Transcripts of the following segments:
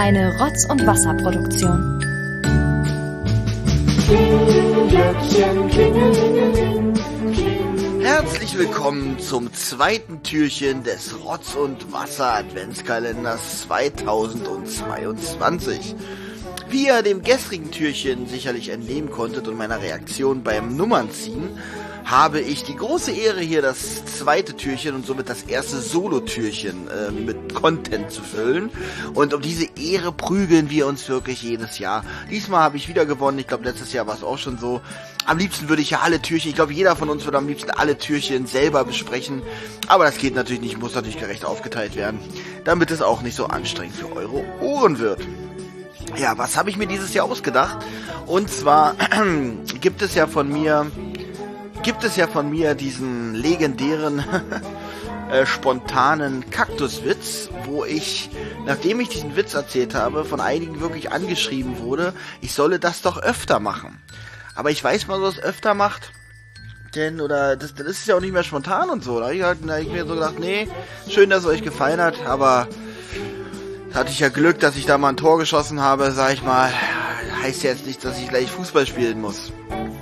Eine Rotz- und Wasserproduktion. Herzlich willkommen zum zweiten Türchen des Rotz- und Wasser-Adventskalenders 2022. Wie ihr dem gestrigen Türchen sicherlich entnehmen konntet und meiner Reaktion beim Nummernziehen, habe ich die große Ehre, hier das zweite Türchen und somit das erste Solo-Türchen mit Content zu füllen. Und um diese Ehre prügeln wir uns wirklich jedes Jahr. Diesmal habe ich wieder gewonnen. Ich glaube, letztes Jahr war es auch schon so. Am liebsten würde ich ja alle Türchen, ich glaube, jeder von uns würde am liebsten alle Türchen selber besprechen. Aber das geht natürlich nicht, muss natürlich gerecht aufgeteilt werden, damit es auch nicht so anstrengend für eure Ohren wird. Ja, was habe ich mir dieses Jahr ausgedacht? Und zwar gibt es ja von mir diesen legendären spontanen Kaktuswitz, wo ich, nachdem ich diesen Witz erzählt habe, von einigen wirklich angeschrieben wurde, ich solle das doch öfter machen. Aber ich weiß mal, was öfter macht, denn, oder, das ist ja auch nicht mehr spontan und so. Da habe ich mir so gedacht, nee, schön, dass es euch gefallen hat, aber hatte ich ja Glück, dass ich da mal ein Tor geschossen habe, sag ich mal. Heißt jetzt nicht, dass ich gleich Fußball spielen muss.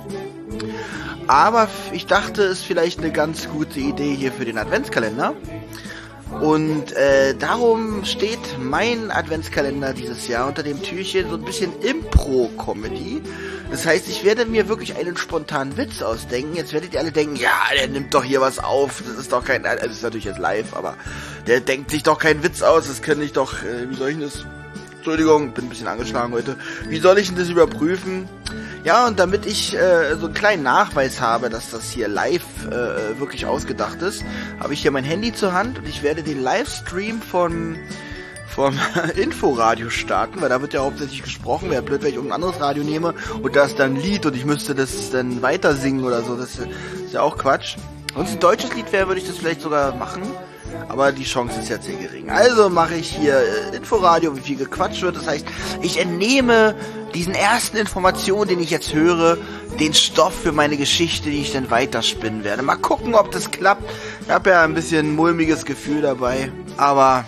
Aber ich dachte, es ist vielleicht eine ganz gute Idee hier für den Adventskalender. Und darum steht mein Adventskalender dieses Jahr unter dem Türchen so ein bisschen Impro-Comedy. Das heißt, ich werde mir wirklich einen spontanen Witz ausdenken. Jetzt werdet ihr alle denken, ja, der nimmt doch hier was auf. Das ist doch kein, also das ist natürlich jetzt live, aber der denkt sich doch keinen Witz aus. Das kann ich doch, wie soll ich das? Entschuldigung, bin ein bisschen angeschlagen heute. Wie soll ich denn das überprüfen? Ja, und damit ich so einen kleinen Nachweis habe, dass das hier live wirklich ausgedacht ist, habe ich hier mein Handy zur Hand und ich werde den Livestream vom Inforadio starten, weil da wird ja hauptsächlich gesprochen. Wäre blöd, wenn ich irgendein anderes Radio nehme und da ist dann ein Lied und ich müsste das dann weiter singen oder so. Das ist ja auch Quatsch. Wenn es ein deutsches Lied wäre, würde ich das vielleicht sogar machen. Aber die Chance ist jetzt sehr gering. Also mache ich hier Inforadio, wie viel gequatscht wird. Das heißt, ich entnehme diesen ersten Informationen, den ich jetzt höre, den Stoff für meine Geschichte, die ich dann weiterspinnen werde. Mal gucken, ob das klappt. Ich habe ja ein bisschen mulmiges Gefühl dabei. Aber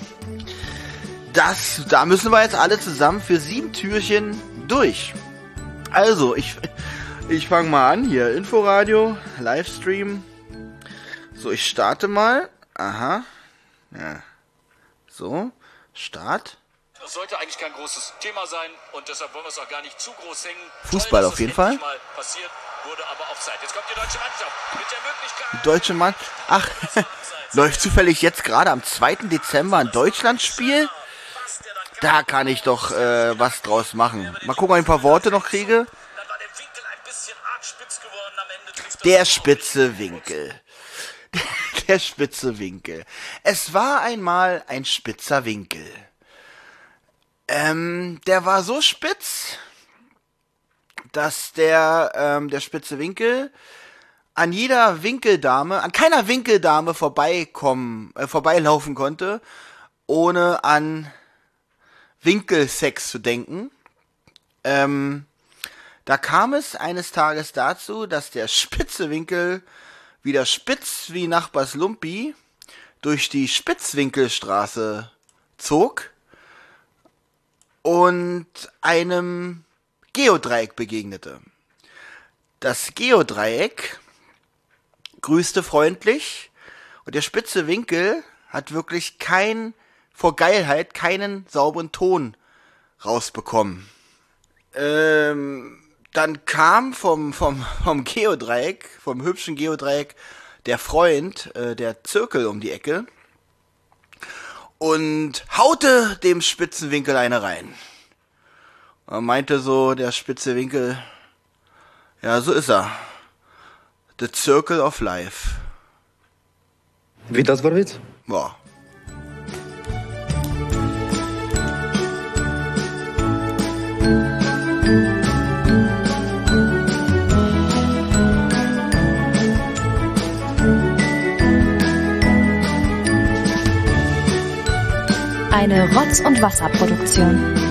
da müssen wir jetzt alle zusammen für 7 Türchen durch. Also, ich fange mal an hier. Inforadio, Livestream. So, ich starte mal. Aha. Ja. So, Start. Das sollte eigentlich kein großes Thema sein und deshalb wollen wir es auch gar nicht zu groß hängen. Fußball Toll, auf jeden Fall. Mal passiert, wurde aber Offside. Jetzt kommt die deutsche Mannschaft mit der Möglichkeit. Die deutsche Mann. Ach, läuft zufällig jetzt gerade am 2. Dezember ein Deutschlandspiel? Da kann ich doch was draus machen. Mal gucken, ob ich ein paar Worte noch kriege. Dann war der Winkel ein bisschen arg spitz geworden. Am Ende trifft Der spitze Winkel. Der spitze Winkel. Es war einmal ein spitzer Winkel. Der war so spitz, dass der spitze Winkel an keiner Winkeldame vorbeilaufen konnte, ohne an Winkelsex zu denken. Da kam es eines Tages dazu, dass der spitze Winkel wieder spitz wie Nachbars Lumpi durch die Spitzwinkelstraße zog und einem Geodreieck begegnete. Das Geodreieck grüßte freundlich und der spitze Winkel hat wirklich vor Geilheit keinen sauberen Ton rausbekommen. Dann kam vom Geodreieck, vom hübschen Geodreieck, der Freund, der Zirkel um die Ecke und haute dem spitzen Winkel eine rein. Er meinte so, der spitze Winkel, ja, so ist er. The Circle of Life. Wie das war Witz? Boah. Eine Rotz- und Wasserproduktion.